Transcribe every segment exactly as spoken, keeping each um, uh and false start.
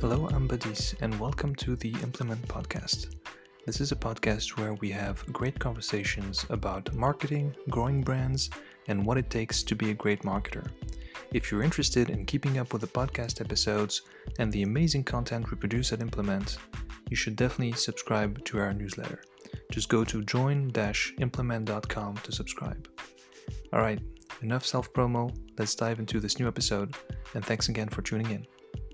Hello, I'm Badis, and welcome to the Implement Podcast. This is a podcast where we have great conversations about marketing, growing brands, and what it takes to be a great marketer. If you're interested in keeping up with the podcast episodes and the amazing content we produce at Implement, you should definitely subscribe to our newsletter. Just go to join dash implement dot com to subscribe. All right, enough self-promo. Let's dive into this new episode, and thanks again for tuning in.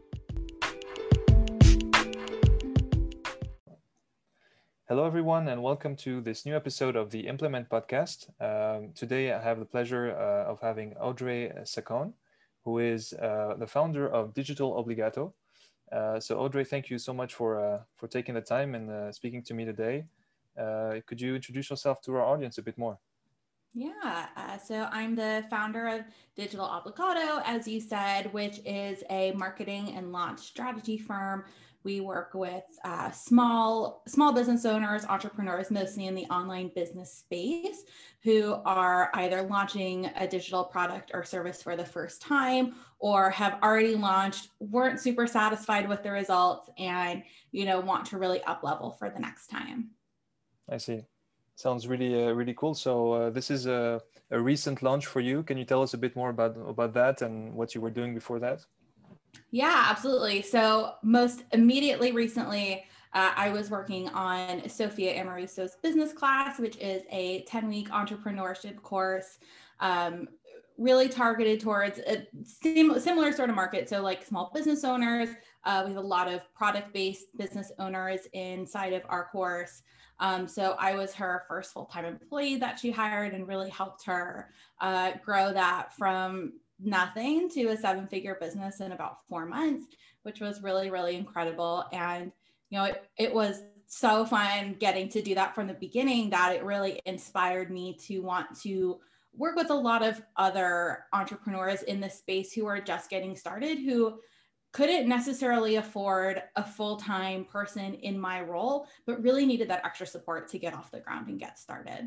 Hello, everyone, and welcome to this new episode of the Implement Podcast. Um, today, I have the pleasure uh, of having Audrey Sacon, who is uh, the founder of Digital Obligato. Uh, so, Audrey, thank you so much for uh, for taking the time and uh, speaking to me today. Uh, could you introduce yourself to our audience a bit more? Yeah, uh, so I'm the founder of Digital Obligato, as you said, which is a marketing and launch strategy firm. We work with uh, small small business owners, entrepreneurs, mostly in the online business space, who are either launching a digital product or service for the first time, or have already launched, weren't super satisfied with the results, and you know want to really up level for the next time. I see. Sounds really, uh, really cool. So uh, this is a, a recent launch for you. Can you tell us a bit more about, about that and what you were doing before that? Yeah, absolutely. So most immediately recently, uh, I was working on Sophia Amoruso's business class, which is a ten week entrepreneurship course, um, really targeted towards a sim- similar sort of market. So like small business owners, uh, we have a lot of product-based business owners inside of our course. Um, so I was her first full-time employee that she hired and really helped her uh, grow that from nothing to a seven figure business in about four months, which was really, really incredible. And, you know, it, it was so fun getting to do that from the beginning that it really inspired me to want to work with a lot of other entrepreneurs in this space who are just getting started, who couldn't necessarily afford a full-time person in my role, but really needed that extra support to get off the ground and get started.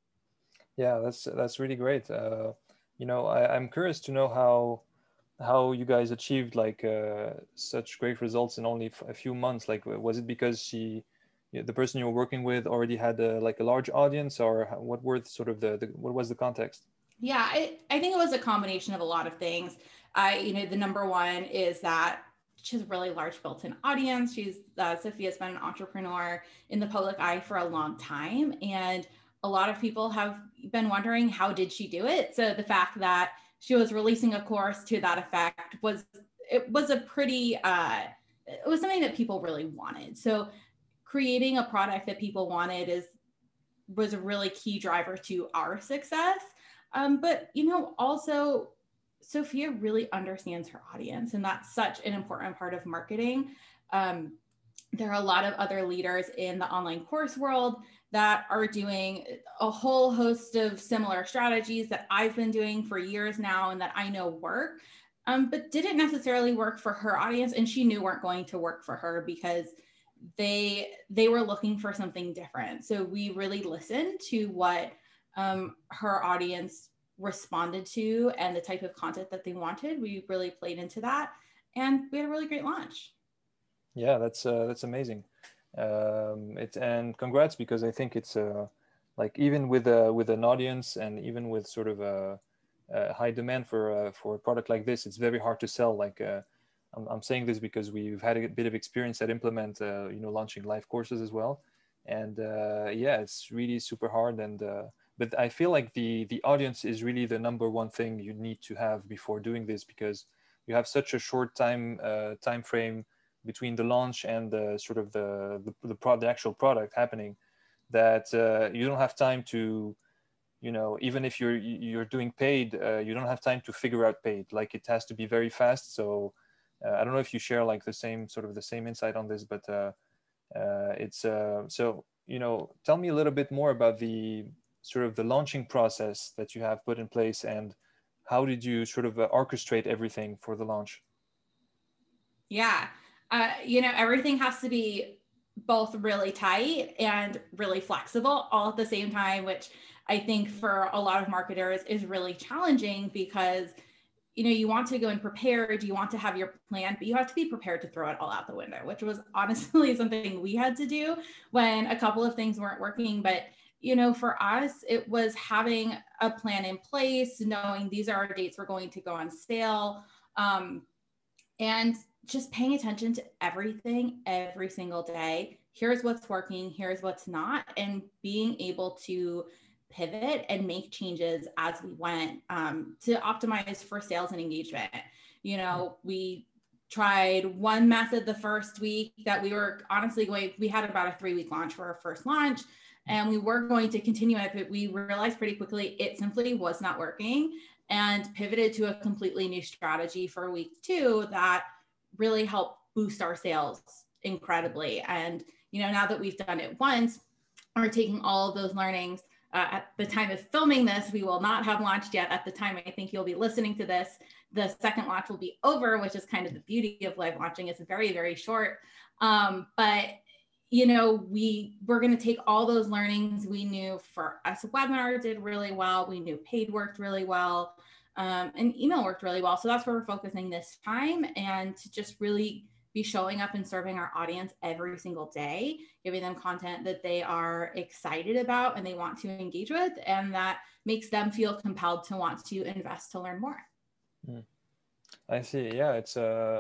Yeah, that's that's really great. Uh, you know, I, I'm curious to know how how you guys achieved like uh, such great results in only a few months. Like, was it because she, the person you were working with, already had a, like a large audience, or what were the, sort of the, the what was the context? Yeah, I, I think it was a combination of a lot of things. I, you know, the number one is that she has a really large built-in audience. She's uh, Sophia's been an entrepreneur in the public eye for a long time, and a lot of people have been wondering, how did she do it? So the fact that she was releasing a course to that effect was it was a pretty uh, it was something that people really wanted. So creating a product that people wanted is was a really key driver to our success. Um, but, you know, also Sophia really understands her audience, and that's such an important part of marketing. Um, there are a lot of other leaders in the online course world that are doing a whole host of similar strategies that I've been doing for years now and that I know work, um, but didn't necessarily work for her audience, and she knew weren't going to work for her because they they were looking for something different. So we really listened to what um, her audience responded to and the type of content that they wanted. We really played into that, and we had a really great launch. Yeah, that's uh, that's amazing. Um, it and congrats, because I think it's uh, like even with a with an audience and even with sort of a, a high demand for uh, for a product like this, it's very hard to sell. Like uh, I'm, I'm saying this because we've had a bit of experience at Implement, uh, you know, launching live courses as well, and uh, yeah, it's really super hard. And uh, but I feel like the the audience is really the number one thing you need to have before doing this, because you have such a short time uh, time frame between the launch and the sort of the the, the, pro- the actual product happening, that uh, you don't have time to, you know, even if you're you're doing paid, uh, you don't have time to figure out paid. Like, it has to be very fast. So uh, I don't know if you share like the same sort of the same insight on this, but uh, uh, it's uh, so, you know, tell me a little bit more about the sort of the launching process that you have put in place, and how did you sort of uh, orchestrate everything for the launch? Yeah. Uh, you know, everything has to be both really tight and really flexible all at the same time, which I think for a lot of marketers is really challenging because you know, you want to go in prepared, you want to have your plan, but you have to be prepared to throw it all out the window, which was honestly something we had to do when a couple of things weren't working. But, you know, for us, it was having a plan in place, knowing these are our dates we're going to go on sale, um, and just paying attention to everything every single day. Here's what's working, here's what's not, and being able to pivot and make changes as we went, um, to optimize for sales and engagement. You know, we tried one method the first week that we were honestly going, we had about a three week launch for our first launch, and we were going to continue it, but we realized pretty quickly it simply was not working, and pivoted to a completely new strategy for week two that really helped boost our sales incredibly. And, you know, now that we've done it once, we're taking all of those learnings. Uh, at the time of filming this, we will not have launched yet. At the time I think you'll be listening to this, the second launch will be over, which is kind of the beauty of live launching. It's very, very short. Um, but, you know, we, we're going to take all those learnings. We knew for us, webinar did really well. We knew paid worked really well. Um, and email worked really well. So that's where we're focusing this time, and to just really be showing up and serving our audience every single day, giving them content that they are excited about and they want to engage with, and that makes them feel compelled to want to invest to learn more. Mm. I see. Yeah, it's uh,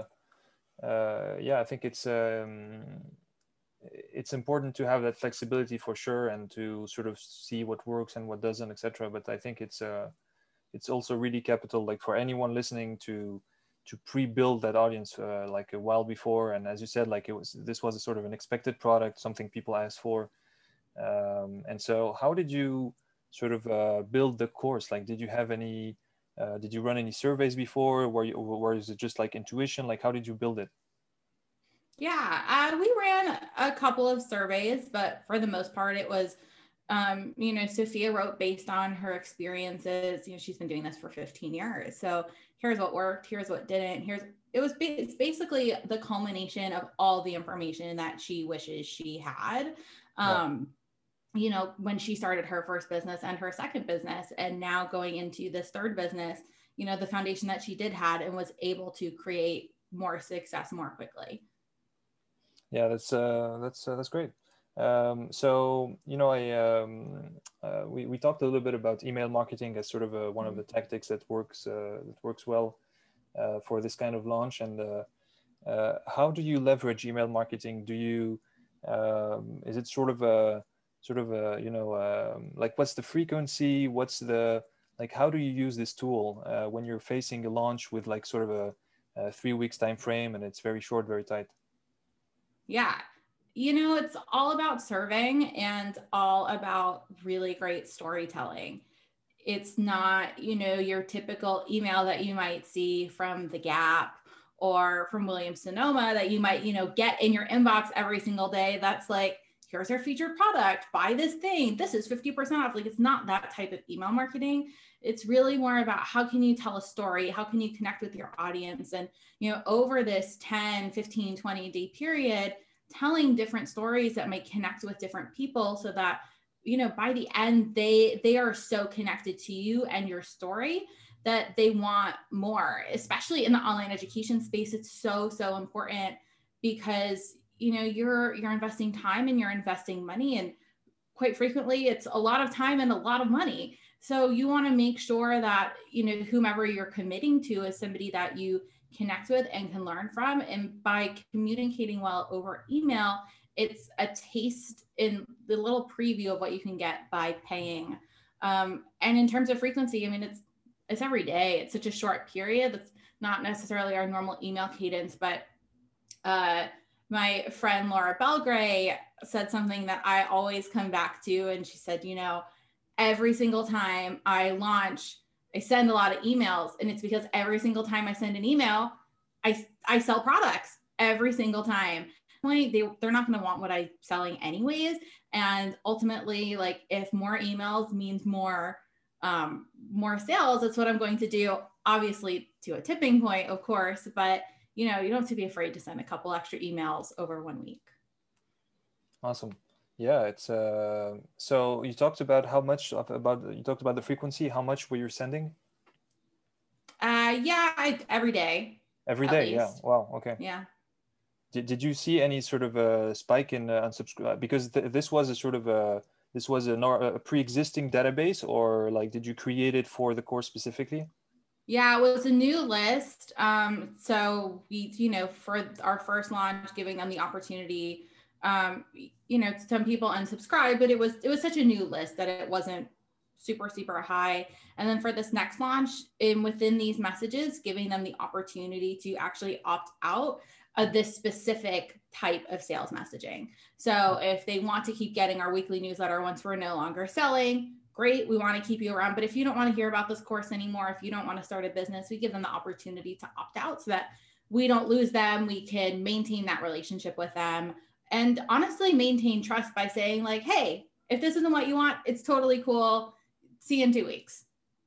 uh, yeah, I think it's um, it's important to have that flexibility for sure, and to sort of see what works and what doesn't, et cetera. But I think it's uh, it's also really capital, like for anyone listening, to to pre-build that audience uh, like a while before. And as you said, like it was, this was a sort of an expected product, something people asked for. Um, and so how did you sort of uh, build the course? Like, did you have any, uh, did you run any surveys before? Were you, or is it just like intuition? Like, how did you build it? Yeah, uh, we ran a couple of surveys, but for the most part, it was, um, you know, Sophia wrote based on her experiences. You know, she's been doing this for fifteen years. So here's what worked, here's what didn't, here's, it was, it's basically the culmination of all the information that she wishes she had. Um, yeah. You know, when she started her first business and her second business, and now going into this third business, you know, the foundation that she did had, and was able to create more success more quickly. Yeah, that's uh, that's uh, that's great. Um, so you know, I um, uh, we we talked a little bit about email marketing as sort of a, one of the tactics that works uh, that works well uh, for this kind of launch. And uh, uh, how do you leverage email marketing? Do you um, is it sort of a sort of a, you know, um, like what's the frequency? What's the, like how do you use this tool uh, when you're facing a launch with like sort of a, a three weeks time frame and it's very short, very tight? Yeah. You know, it's all about serving and all about really great storytelling. It's not, you know, your typical email that you might see from The Gap or from Williams Sonoma that you might, you know, get in your inbox every single day. That's like, here's our featured product, buy this thing, this is fifty percent off. Like, it's not that type of email marketing. It's really more about how can you tell a story? How can you connect with your audience? And, you know, over this ten, fifteen, twenty day period, telling different stories that might connect with different people, so that, you know, by the end, they, they are so connected to you and your story that they want more. Especially in the online education space, it's so, so important, because, you know, you're, you're investing time and you're investing money, and quite frequently it's a lot of time and a lot of money. So you want to make sure that, you know, whomever you're committing to is somebody that you connect with and can learn from. And by communicating well over email, it's a taste in the little preview of what you can get by paying. Um, and in terms of frequency, I mean, it's, it's every day. It's such a short period. That's not necessarily our normal email cadence, but uh, my friend Laura Belgray said something that I always come back to. And she said, you know, every single time I launch, I send a lot of emails, and it's because every single time I send an email, I, I sell products every single time. They, they're not going to want what I'm selling anyways. And ultimately, like, if more emails means more, um, more sales, that's what I'm going to do. Obviously to a tipping point, of course, but you know, you don't have to be afraid to send a couple extra emails over one week. Awesome. Yeah, it's uh so you talked about how much of, about you talked about the frequency. How much were you sending? Uh yeah, I, every day. Every At day, yeah. least. Wow, okay. Yeah. Did, did you see any sort of a spike in uh, unsubscribe? Because th this was a sort of a, this was a, nor- a pre-existing database, or like, did you create it for the course specifically? Yeah, it was a new list. Um, so we, you know, for our first launch, giving them the opportunity, um, you know, some people unsubscribed, but it was it was such a new list that it wasn't super super high. And then for this next launch, in within these messages, giving them the opportunity to actually opt out of this specific type of sales messaging. So if they want to keep getting our weekly newsletter once we're no longer selling, great, we want to keep you around. But if you don't want to hear about this course anymore, if you don't want to start a business, we give them the opportunity to opt out so that we don't lose them. We can maintain that relationship with them and honestly maintain trust by saying like, hey, if this isn't what you want, it's totally cool. See you in two weeks.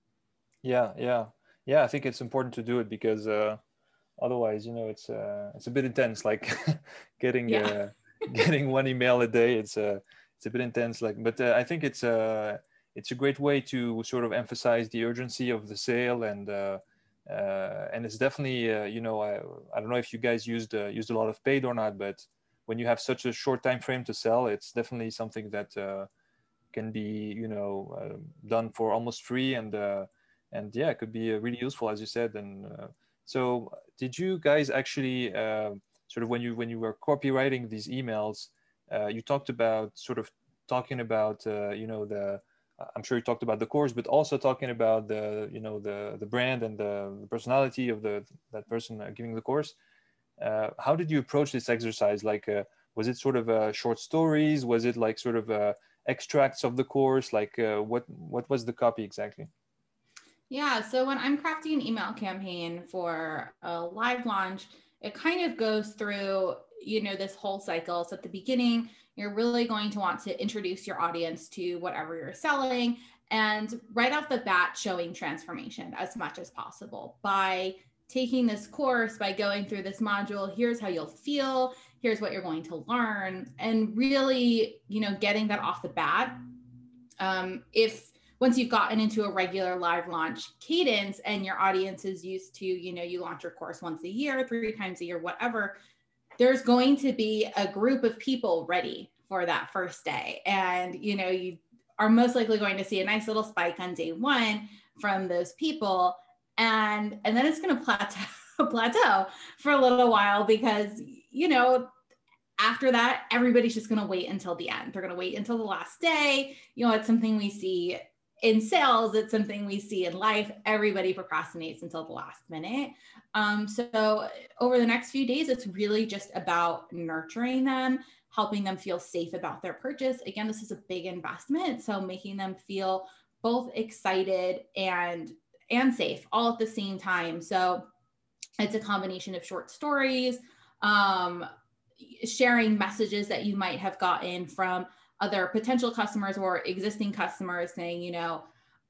Yeah, yeah. Yeah, I think it's important to do it because uh, otherwise, you know, it's uh, it's a bit intense, like getting Yeah. uh, getting one email a day. It's uh, it's a bit intense, like, but uh, I think it's uh, it's a great way to sort of emphasize the urgency of the sale, and uh, uh, and it's definitely uh, you know, I, I don't know if you guys used uh, used a lot of paid or not, but when you have such a short time frame to sell, it's definitely something that uh, can be, you know, uh, done for almost free, and uh, and yeah, it could be uh, really useful, as you said. And uh, so did you guys actually uh, sort of, when you when you were copywriting these emails, uh, you talked about sort of talking about uh, you know, the, I'm sure you talked about the course, but also talking about the, you know, the the brand and the, the personality of the that person uh, giving the course. Uh, how did you approach this exercise? Like, uh, was it sort of uh, short stories? Was it like sort of uh, extracts of the course? Like, uh, what what was the copy exactly? Yeah, so when I'm crafting an email campaign for a live launch, it kind of goes through, you know, this whole cycle. So at the beginning, you're really going to want to introduce your audience to whatever you're selling, and right off the bat, showing transformation as much as possible by taking this course, by going through this module. Here's how you'll feel, here's what you're going to learn, and really, you know, getting that off the bat. Um, if once you've gotten into a regular live launch cadence and your audience is used to, you know, you launch your course once a year, three times a year, whatever, there's going to be a group of people ready for that first day. And, you know, you are most likely going to see a nice little spike on day one from those people. And, and then it's going to plateau, plateau for a little while because, you know, after that, everybody's just going to wait until the end. They're going to wait until the last day. You know, it's something we see in sales. It's something we see in life. Everybody procrastinates until the last minute. Um, so over the next few days, it's really just about nurturing them, helping them feel safe about their purchase. Again, this is a big investment. So making them feel both excited and, and safe all at the same time. So it's a combination of short stories, um, sharing messages that you might have gotten from other potential customers or existing customers saying, you know,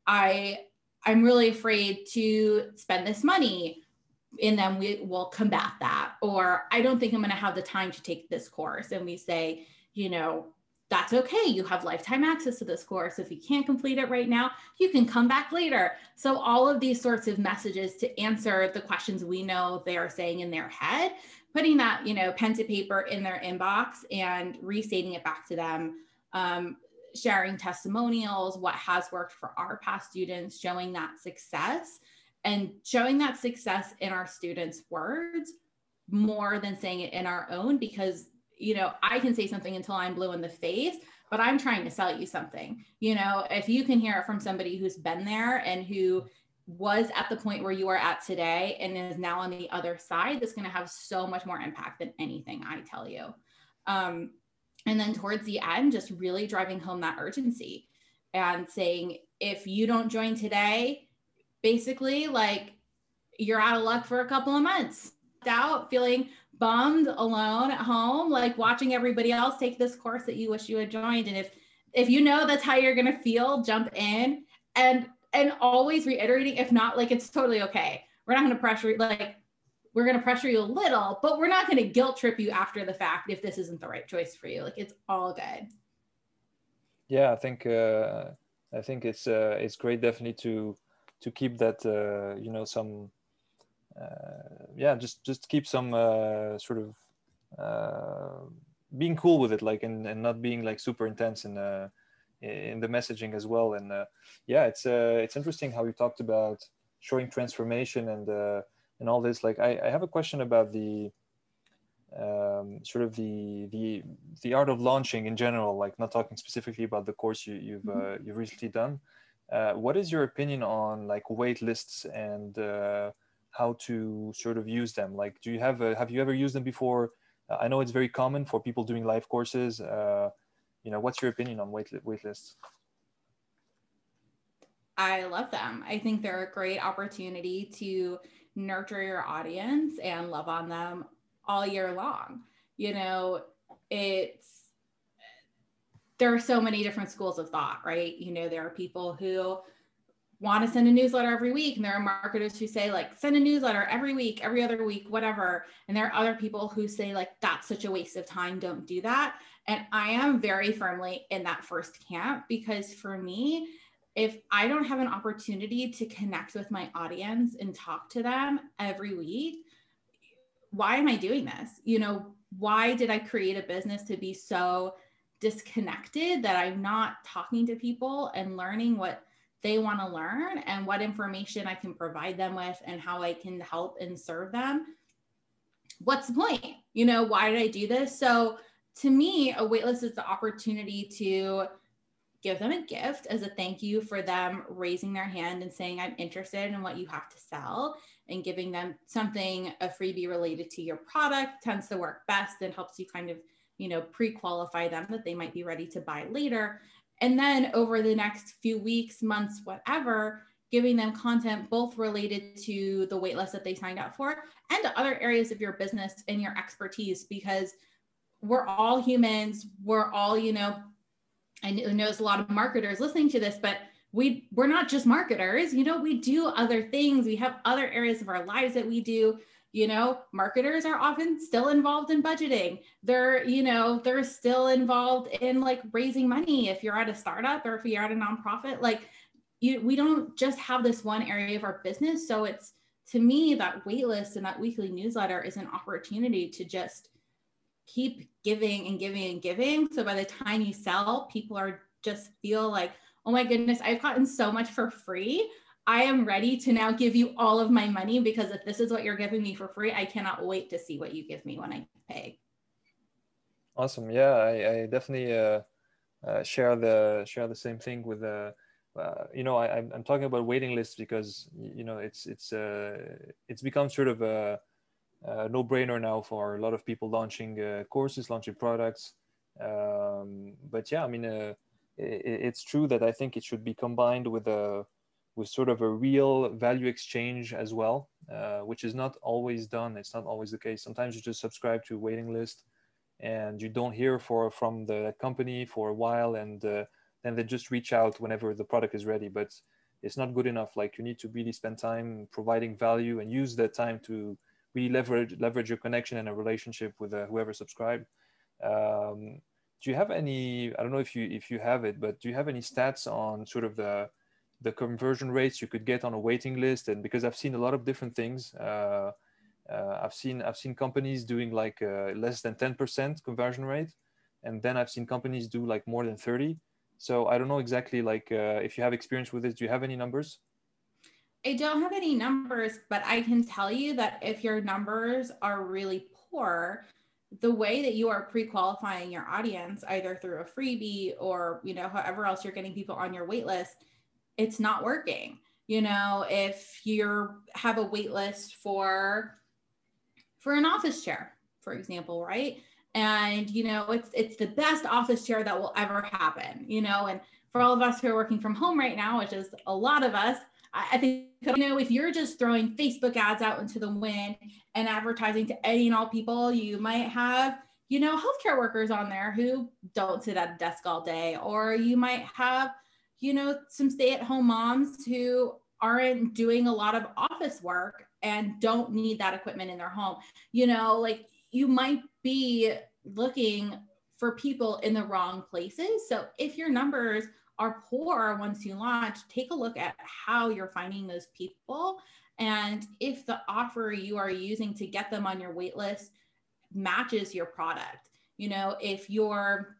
I, I'm really afraid to spend this money, and then we will combat that. Or I don't think I'm going to have the time to take this course. And we say, you know, that's okay. You have lifetime access to this course. If you can't complete it right now, you can come back later. So all of these sorts of messages to answer the questions we know they are saying in their head, putting that, you know, pen to paper in their inbox and restating it back to them, um, sharing testimonials, what has worked for our past students, showing that success and showing that success in our students' words more than saying it in our own, because, you know, I can say something until I'm blue in the face, but I'm trying to sell you something. You know, if you can hear it from somebody who's been there and who was at the point where you are at today and is now on the other side, that's going to have so much more impact than anything I tell you. Um, and then towards the end, just really driving home that urgency and saying, if you don't join today, basically, like, you're out of luck for a couple of months, out feeling bummed, alone at home, like watching everybody else take this course that you wish you had joined. And if if you know that's how you're going to feel, jump in. And and always reiterating, if not, like, it's totally okay. We're not going to pressure, like, we're going to pressure you a little, but we're not going to guilt trip you after the fact if this isn't the right choice for you. Like, it's all good. Yeah, I think uh, I think it's uh, it's great, definitely, to to keep that uh, you know, some yeah, just just keep some uh, sort of uh, being cool with it, like, and, and not being like super intense in uh, in the messaging as well. And uh, yeah, it's uh, it's interesting how you talked about showing transformation and uh, and all this. Like, I, I have a question about the um, sort of the the the art of launching in general. Like, not talking specifically about the course you, you've uh, you've recently done. Uh, what is your opinion on like wait lists and uh, how to sort of use them? Like, do you have a, have you ever used them before? Uh, I know it's very common for people doing live courses. Uh, you know, what's your opinion on wait, wait lists? I love them. I think they're a great opportunity to nurture your audience and love on them all year long. You know, it's, there are so many different schools of thought, right? You know, there are people who want to send a newsletter every week, and there are marketers who say like, send a newsletter every week, every other week, whatever. And there are other people who say like, that's such a waste of time, don't do that. And I am very firmly in that first camp, because for me, if I don't have an opportunity to connect with my audience and talk to them every week, why am I doing this? You know, why did I create a business to be so disconnected that I'm not talking to people and learning what they want to learn and what information I can provide them with and how I can help and serve them? What's the point? You know, why did I do this? So to me, a waitlist is the opportunity to give them a gift as a thank you for them raising their hand and saying, I'm interested in what you have to sell, and giving them something, a freebie related to your product tends to work best and helps you kind of, you know, pre-qualify them that they might be ready to buy later. And then over the next few weeks, months, whatever, giving them content both related to the waitlist that they signed up for and to other areas of your business and your expertise, because we're all humans. We're all, you know, I know there's a lot of marketers listening to this, but we, we're not just marketers. You know, we do other things. We have other areas of our lives that we do. You know, marketers are often still involved in budgeting. They're, you know, they're still involved in like raising money if you're at a startup or if you're at a nonprofit. Like, you, we don't just have this one area of our business. So it's, to me, that waitlist and that weekly newsletter is an opportunity to just keep giving and giving and giving. So by the time you sell, people are just feel like, oh my goodness, I've gotten so much for free. I am ready to now give you all of my money, because if this is what you're giving me for free, I cannot wait to see what you give me when I pay. Awesome. Yeah, I, I definitely uh, uh, share the share the same thing with uh, uh, you know, I, I'm talking about waiting lists because, you know, it's it's uh, it's become sort of a Uh, no-brainer now for a lot of people launching uh, courses, launching products. Um, but yeah, I mean, uh, it, it's true that I think it should be combined with a with sort of a real value exchange as well, uh, which is not always done. It's not always the case. Sometimes you just subscribe to a waiting list and you don't hear for from the company for a while, and uh, then they just reach out whenever the product is ready. But it's not good enough. Like, you need to really spend time providing value and use that time to really leverage leverage your connection and a relationship with uh, whoever subscribed. Um, do you have any? I don't know if you if you have it, but do you have any stats on sort of the the conversion rates you could get on a waiting list? And because I've seen a lot of different things, uh, uh, I've seen I've seen companies doing like uh, less than ten percent conversion rate, and then I've seen companies do like more than thirty. So I don't know exactly like uh, if you have experience with this. Do you have any numbers? I don't have any numbers, but I can tell you that if your numbers are really poor, the way that you are pre-qualifying your audience, either through a freebie or, you know, however else you're getting people on your wait list, it's not working. You know, if you have a wait list for, for an office chair, for example, right? And, you know, it's, it's the best office chair that will ever happen, you know, and for all of us who are working from home right now, which is a lot of us, I think, you know, if you're just throwing Facebook ads out into the wind and advertising to any and all people, you might have, you know, healthcare workers on there who don't sit at a desk all day, or you might have, you know, some stay-at-home moms who aren't doing a lot of office work and don't need that equipment in their home. You know, like, you might be looking for people in the wrong places. So if your numbers are poor once you launch, take a look at how you're finding those people And if the offer you are using to get them on your wait list matches your product, you know, if your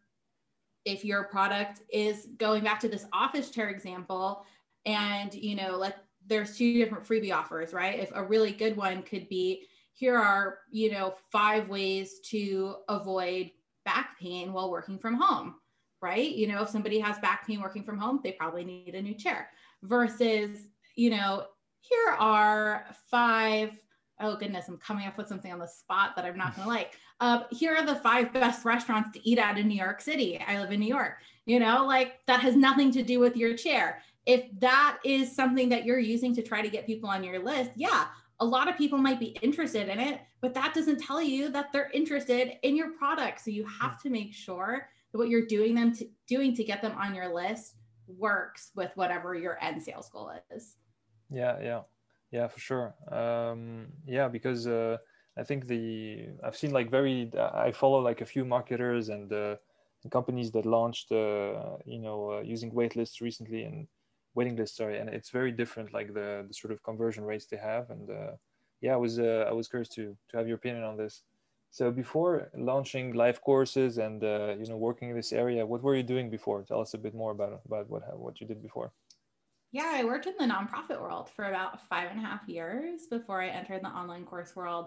if your product is, going back to this office chair example, and you know, like there's two different freebie offers, right? If a really good one could be, here are, you know, five ways to avoid back pain while working from home, right? You know, if somebody has back pain working from home, they probably need a new chair, versus, you know, here are five, oh goodness, I'm coming up with something on the spot that I'm not going to like. Uh, here are the five best restaurants to eat at in New York City. I live in New York, you know, like that has nothing to do with your chair. If that is something that you're using to try to get people on your list, yeah, a lot of people might be interested in it, but that doesn't tell you that they're interested in your product. So you have to make sure that what you're doing them to doing to get them on your list works with whatever your end sales goal is. Yeah, yeah, yeah, for sure. Um, yeah, because uh, I think the I've seen like very I follow like a few marketers and uh, companies that launched uh, you know uh, using waitlists recently, and waiting lists, sorry, and it's very different, like the the sort of conversion rates they have. And uh, yeah, I was uh, I was curious to to have your opinion on this. So before launching live courses and uh, you know working in this area, what were you doing before? Tell us a bit more about about what what you did before. Yeah, I worked in the nonprofit world for about five and a half years before I entered the online course world,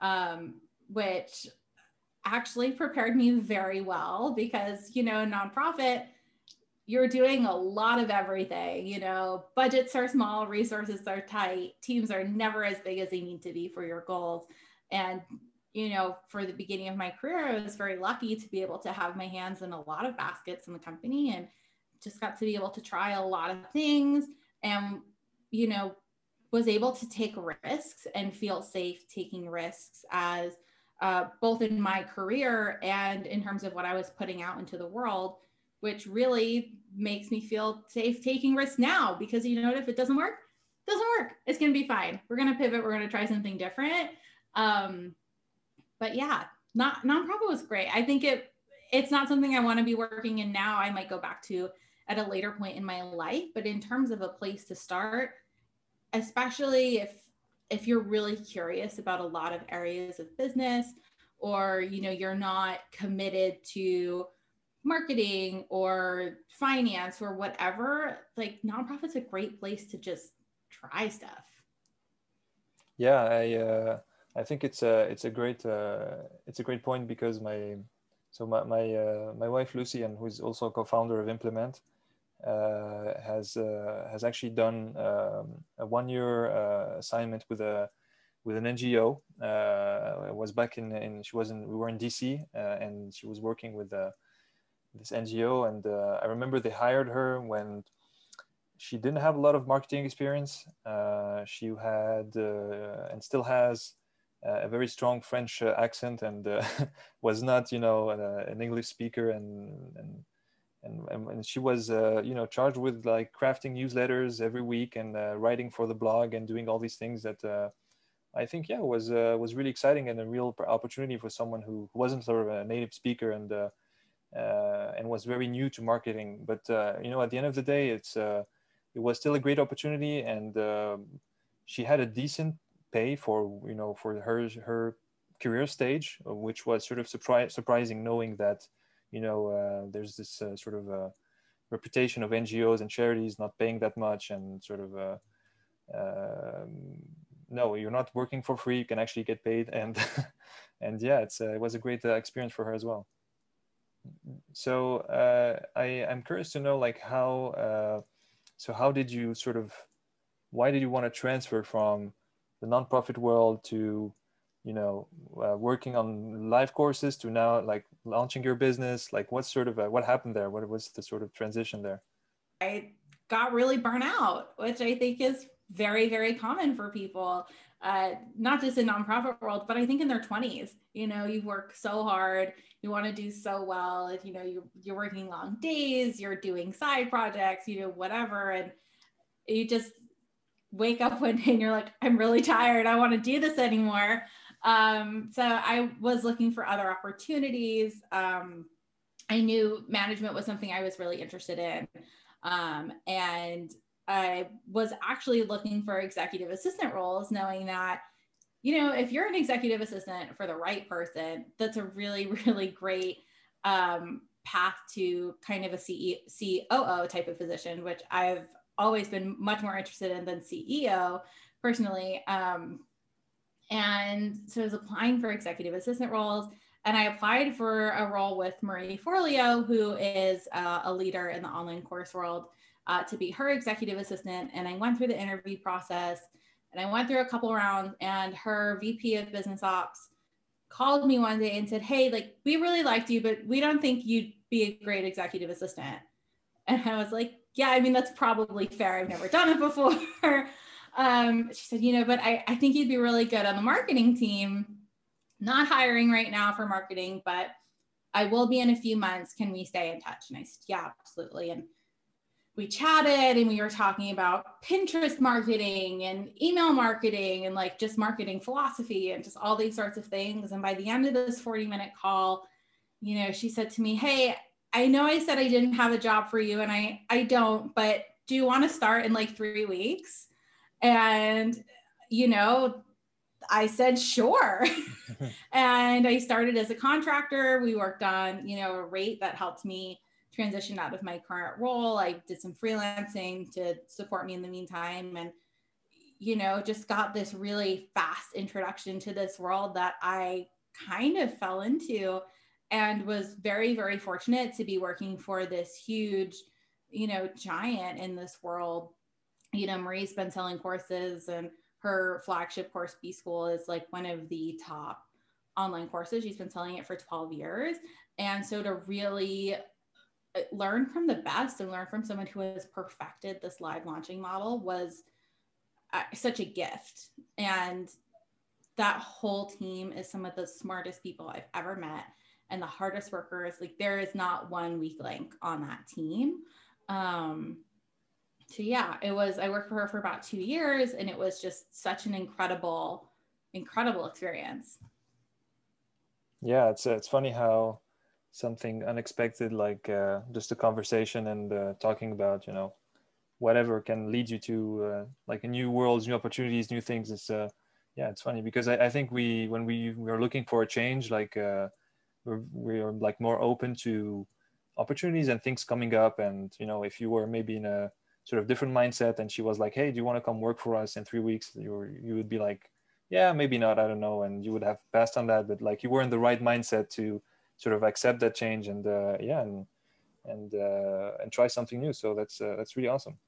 um, which actually prepared me very well because, you know, nonprofit, you're doing a lot of everything. You know, budgets are small, resources are tight, teams are never as big as they need to be for your goals. And, you know, for the beginning of my career, I was very lucky to be able to have my hands in a lot of baskets in the company, and just got to be able to try a lot of things, and, you know, was able to take risks and feel safe taking risks, as uh, both in my career and in terms of what I was putting out into the world, which really makes me feel safe taking risks now, because, you know, if it doesn't work, it doesn't work. It's going to be fine. We're going to pivot. We're going to try something different. Um, but yeah, not nonprofit was great. I think it, it's not something I want to be working in now. I might go back to at a later point in my life, but in terms of a place to start, especially if if you're really curious about a lot of areas of business, or, you know, you're not committed to marketing or finance or whatever, like nonprofit's a great place to just try stuff. Yeah, I uh, I think it's a it's a great uh, it's a great point, because my so my my, uh, my wife Lucy, and who's also a co-founder of Implement, uh, has uh, has actually done um, a one year uh, assignment with a with an N G O. Uh, was back in, in she was in we were in D C, uh, and she was working with uh, this N G O, and uh, I remember they hired her when she didn't have a lot of marketing experience. Uh, she had uh, and still has uh, a very strong French uh, accent, and uh, was not, you know, uh, an English speaker, and and and, and she was uh, you know charged with like crafting newsletters every week, and uh, writing for the blog, and doing all these things that uh, I think yeah was uh, was really exciting, and a real opportunity for someone who wasn't sort of a native speaker, and uh, uh, and was very new to marketing. But uh, you know, at the end of the day, it's uh, it was still a great opportunity, and uh, she had a decent pay for, you know, for her her career stage, which was sort of surpri- surprising, knowing that, you know, uh, there's this uh, sort of uh, reputation of N G Os and charities not paying that much, and sort of uh, um, no, you're not working for free, you can actually get paid, and and yeah, it's uh, it was a great uh, experience for her as well. So uh, I I'm curious to know, like, how uh, so how did you sort of, why did you want to transfer from the nonprofit world to, you know, uh, working on live courses, to now like launching your business? Like, what sort of uh, what happened there? What was the sort of transition there? I got really burnt out, which I think is very, very common for people, uh, not just in nonprofit world, but I think in their twenties. You know, you work so hard, you want to do so well, you know, you, you're working long days, you're doing side projects, you know, whatever, and you just wake up one day and you're like, I'm really tired, I want to do this anymore. Um, so I was looking for other opportunities. Um, I knew management was something I was really interested in. Um, and I was actually looking for executive assistant roles, knowing that, you know, if you're an executive assistant for the right person, that's a really, really great um, path to kind of a C E O type of position, which I've always been much more interested in than C E O personally. Um, and so I was applying for executive assistant roles, and I applied for a role with Marie Forleo, who is uh, a leader in the online course world, uh, to be her executive assistant. And I went through the interview process, and I went through a couple rounds, and her V P of business ops called me one day and said, hey, like, we really liked you, but we don't think you'd be a great executive assistant. And I was like, yeah, I mean, that's probably fair. I've never done it before. um, she said, you know, but I, I think you'd be really good on the marketing team. Not hiring right now for marketing, but I will be in a few months. Can we stay in touch? And I said, yeah, absolutely. And we chatted, and we were talking about Pinterest marketing and email marketing and like just marketing philosophy and just all these sorts of things. And by the end of this forty minute call, you know, she said to me, hey, I know I said I didn't have a job for you, and I, I don't, but do you want to start in like three weeks? And, you know, I said, sure. And I started as a contractor. We worked on, you know, a rate that helped me transition out of my current role. I did some freelancing to support me in the meantime, and, you know, just got this really fast introduction to this world that I kind of fell into, and was very, very fortunate to be working for this huge, you know, giant in this world. You know, Marie's been selling courses, and her flagship course, B School, is like one of the top online courses. She's been selling it for twelve years. And so to really learn from the best and learn from someone who has perfected this live launching model was uh, such a gift. And that whole team is some of the smartest people I've ever met, and the hardest workers. Like, there is not one weak link on that team. Um, so yeah, it was, I worked for her for about two years, and it was just such an incredible, incredible experience. Yeah, it's, it's funny how something unexpected, like uh, just a conversation and uh, talking about, you know, whatever can lead you to uh, like a new worlds, new opportunities, new things. It's uh, yeah, it's funny because I, I think we, when we were looking for a change, like uh, we're, we're like more open to opportunities and things coming up. And, you know, if you were maybe in a sort of different mindset and she was like, hey, do you want to come work for us in three weeks? You were, you would be like, yeah, maybe not, I don't know. And you would have passed on that, but like you were in the right mindset to sort of accept that change and uh, yeah, and and uh, and try something new. So that's uh, that's really awesome.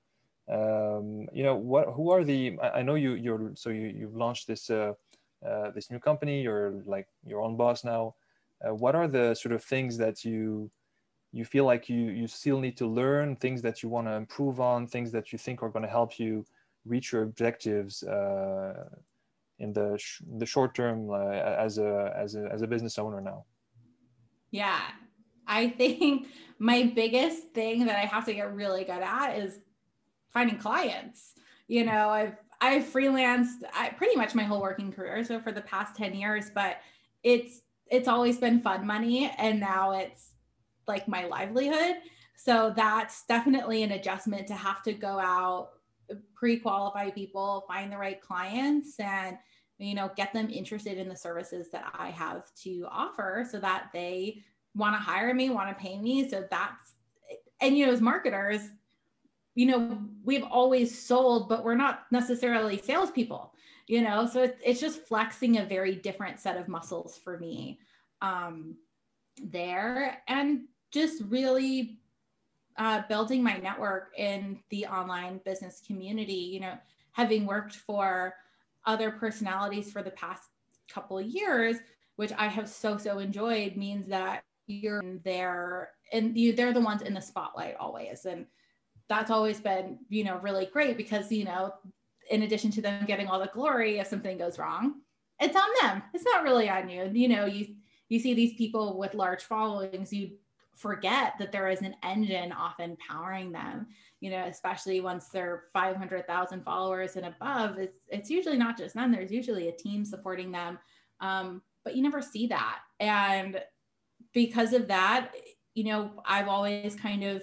Um, you know, what? Who are the? I know you you're so you you've launched this uh, uh, this new company. You're like your own boss now. Uh, what are the sort of things that you you feel like you you still need to learn? Things that you want to improve on? Things that you think are going to help you reach your objectives uh, in the sh- the short term uh, as a as a as a business owner now? Yeah, I think my biggest thing that I have to get really good at is finding clients. You know, I've I've freelanced I, pretty much my whole working career, so for the past ten years, but it's it's always been fun money, and now it's like my livelihood. So that's definitely an adjustment to have to go out, pre-qualify people, find the right clients, and, you know, get them interested in the services that I have to offer so that they want to hire me, want to pay me. So that's, and, you know, as marketers, you know, we've always sold, but we're not necessarily salespeople, you know, so it's, it's just flexing a very different set of muscles for me um, there, and just really uh, building my network in the online business community. You know, having worked for other personalities for the past couple of years, which I have so, so enjoyed, means that you're there and you, they're the ones in the spotlight always. And that's always been, you know, really great because, you know, in addition to them getting all the glory, if something goes wrong, it's on them. It's not really on you. You know, you, you see these people with large followings, you forget that there is an engine often powering them, you know, especially once they're five hundred thousand followers and above. It's, it's usually not just them. There's usually a team supporting them. Um, but you never see that. And because of that, you know, I've always kind of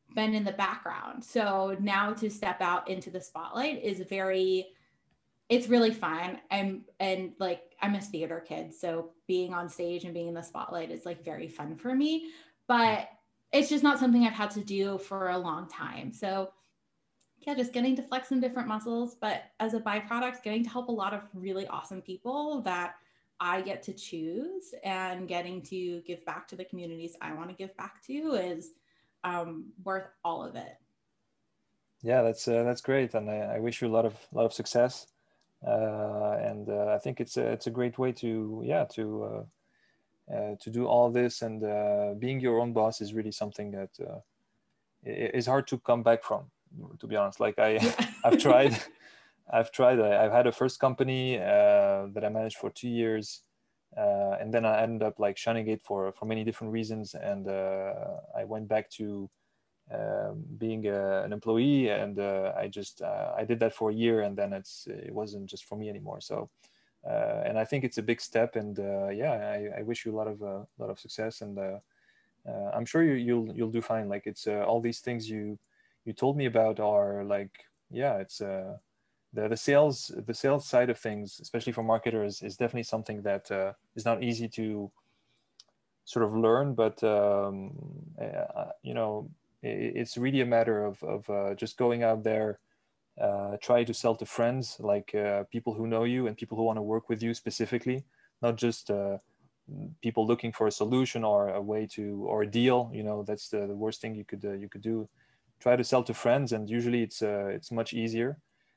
been in the background. So now to step out into the spotlight is very, it's really fun. I'm, and like, I'm a theater kid. So being on stage and being in the spotlight is like very fun for me, but it's just not something I've had to do for a long time. So yeah, just getting to flex some different muscles, but as a byproduct, getting to help a lot of really awesome people that I get to choose, and getting to give back to the communities I want to give back to is um, worth all of it. Yeah, that's uh, that's great, and I, I wish you a lot of lot of success. Uh, and uh, I think it's a it's a great way to yeah to uh, uh, to do all this, and uh, being your own boss is really something that uh, is hard to come back from. To be honest, like I Yeah. I've tried. I've tried. I, I've had a first company uh, that I managed for two years, uh, and then I ended up like shunning it for for many different reasons. And uh, I went back to um, being a, an employee, and uh, I just uh, I did that for a year, and then it's it wasn't just for me anymore. So, uh, and I think it's a big step. And uh, yeah, I, I wish you a lot of a uh, lot of success, and uh, uh, I'm sure you, you'll you'll do fine. Like it's uh, all these things you you told me about are like yeah, it's. Uh, the the sales the sales side of things, especially for marketers, is definitely something that uh, is not easy to sort of learn, but um, uh, you know it, it's really a matter of of uh, just going out there, uh, try to sell to friends, like uh, people who know you and people who want to work with you specifically, not just uh, people looking for a solution or a way to or a deal. You know, that's the, the worst thing you could uh, you could do. Try to sell to friends, and usually it's uh, it's much easier.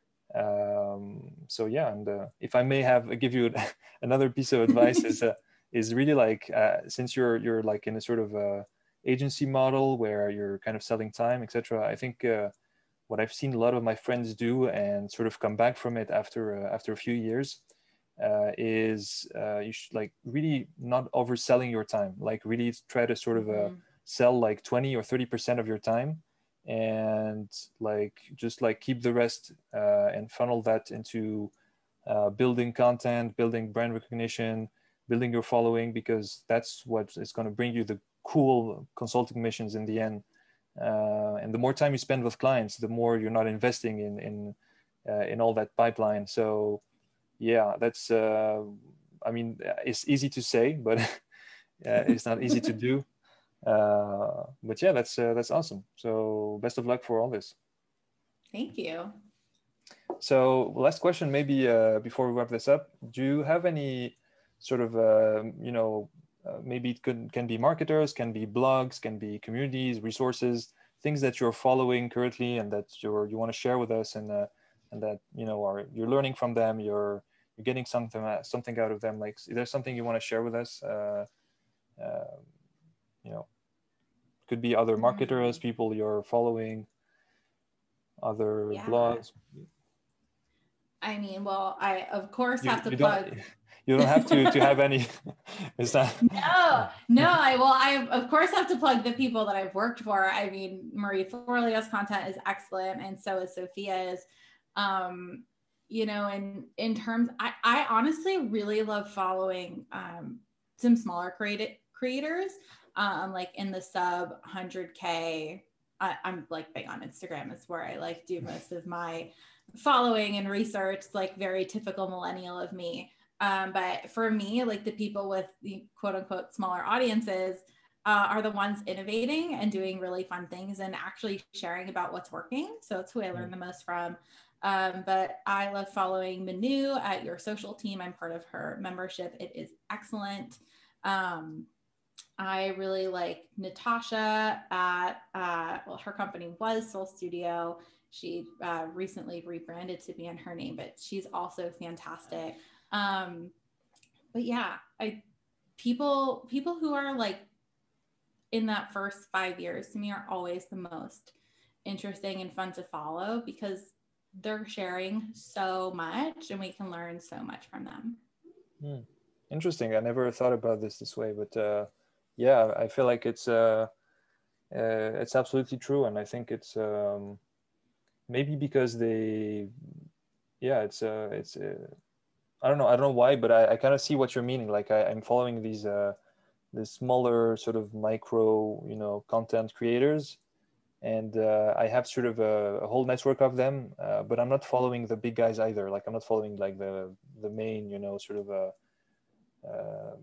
Um, so yeah, and uh, if I may have give you another piece of advice is uh, is really like uh, since you're you're like in a sort of uh, agency model where you're kind of selling time, et cetera. I think uh, what I've seen a lot of my friends do and sort of come back from it after uh, after a few years uh, is uh, you should like really not overselling your time. Like really try to sort of uh, Mm-hmm. sell like twenty or thirty percent of your time, and like just like keep the rest uh, and funnel that into uh, building content, building brand recognition, building your following, because that's what is going to bring you the cool consulting missions in the end. Uh, and the more time you spend with clients, the more you're not investing in in uh, in all that pipeline. So yeah, that's uh, I mean, it's easy to say, but uh, it's not easy to do. Uh, but yeah, that's uh, that's awesome. So best of luck for all this. Thank you. So last question, maybe uh, before we wrap this up, do you have any sort of uh, you know uh, maybe it could can be marketers, can be blogs, can be communities, resources, things that you're following currently and that you're you want to share with us, and uh, and that you know are you're learning from them, you're you're getting something uh, something out of them. Like, is there something you want to share with us? Uh, uh, you know. Could be other marketers, Mm, people you're following, other yeah. blogs. I mean, well, I of course You have to you don't plug. you don't have to to have any. It's not. No, no, I well, I of course have to plug the people that I've worked for. I mean, Marie Forleo's content is excellent, and so is Sophia's. Um, you know, and in terms, I, I honestly really love following um, some smaller creative creators, um, like in the sub one hundred K. I, I'm like big on Instagram. It's where I like do most of my following and research, like very typical millennial of me. Um, but for me, like the people with the quote unquote smaller audiences uh, are the ones innovating and doing really fun things and actually sharing about what's working. So it's who I learn the most from. Um, but I love following Manu at Your Social Team. I'm part of her membership. It is excellent. Um, I really like Natasha at, uh, well, her company was Soul Studio. She uh, recently rebranded to be in her name, but she's also fantastic. Um, but yeah, I people people who are like in that first five years to me are always the most interesting and fun to follow because they're sharing so much and we can learn so much from them. Hmm. Interesting. I never thought about this this way, but uh, yeah, I feel like it's uh, uh, it's absolutely true, and I think it's um, maybe because they, yeah, it's uh, it's uh, I don't know, I don't know why, but I, I kind of see what you're meaning. Like I, I'm following these uh, the smaller sort of micro, you know, content creators, and uh, I have sort of a, a whole network of them, uh, but I'm not following the big guys either. Like I'm not following like the the main, you know, sort of a. Uh,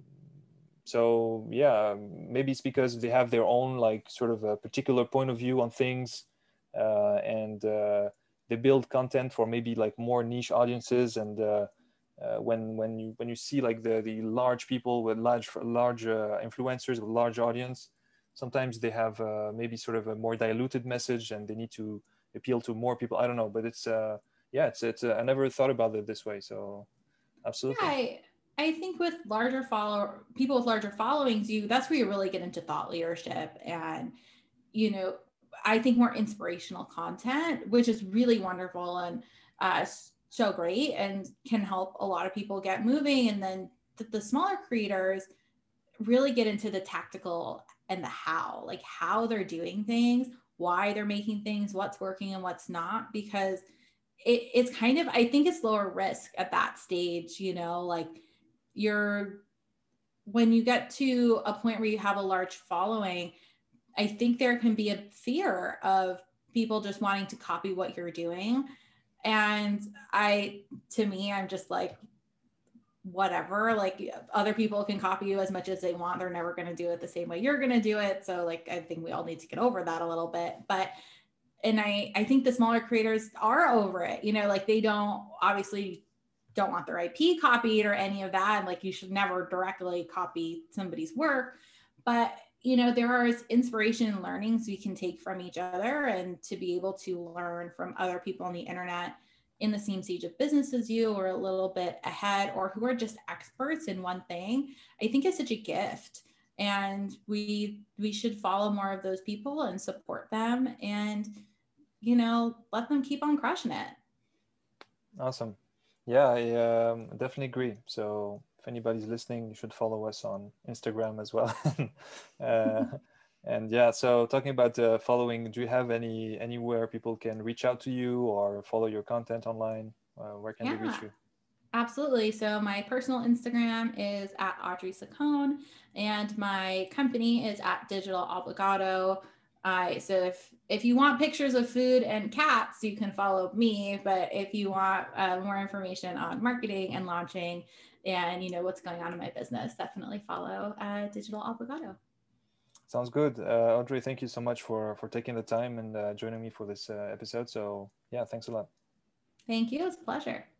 so yeah, maybe it's because they have their own like sort of a particular point of view on things, uh, and uh, they build content for maybe like more niche audiences. And uh, uh, when when you when you see like the the large people with large large uh, influencers with large audience, sometimes they have uh, maybe sort of a more diluted message and they need to appeal to more people. I don't know, but it's uh yeah, it's it's uh, I never thought about it this way, so Yeah, absolutely. I, I think with larger follower people with larger followings, you that's where you really get into thought leadership and, you know, I think more inspirational content, which is really wonderful and uh, so great and can help a lot of people get moving. And then the, the smaller creators really get into the tactical and the how, like how they're doing things, why they're making things, what's working and what's not, because it, it's kind of, I think it's lower risk at that stage, you know, like you're, when you get to a point where you have a large following, I think there can be a fear of people just wanting to copy what you're doing. And I, to me, I'm just like, whatever, like other people can copy you as much as they want. They're never going to do it the same way you're going to do it. So like, I think we all need to get over that a little bit. But, and I, I think the smaller creators are over it, you know, like they don't obviously don't want their I P copied or any of that. And like, you should never directly copy somebody's work, but you know, there are inspiration and learnings we can take from each other, and to be able to learn from other people on the internet in the same stage of business as you or a little bit ahead, or who are just experts in one thing, I think is such a gift. And we we should follow more of those people and support them and, you know, let them keep on crushing it. Awesome. Yeah, I um, definitely agree. So if anybody's listening, you should follow us on Instagram as well. uh, and yeah, so talking about uh, following, do you have any anywhere people can reach out to you or follow your content online? Uh, where can they Yeah, reach you? absolutely. So my personal Instagram is at Audrey Saccone, and my company is at Digital Obligado. Uh, so if if you want pictures of food and cats, you can follow me. But if you want uh, more information on marketing and launching, and you know what's going on in my business, definitely follow uh, Digital Obligado. Sounds good. Uh, Audrey, thank you so much for for taking the time and uh, joining me for this uh, episode. So yeah, thanks a lot. Thank you. It's a pleasure.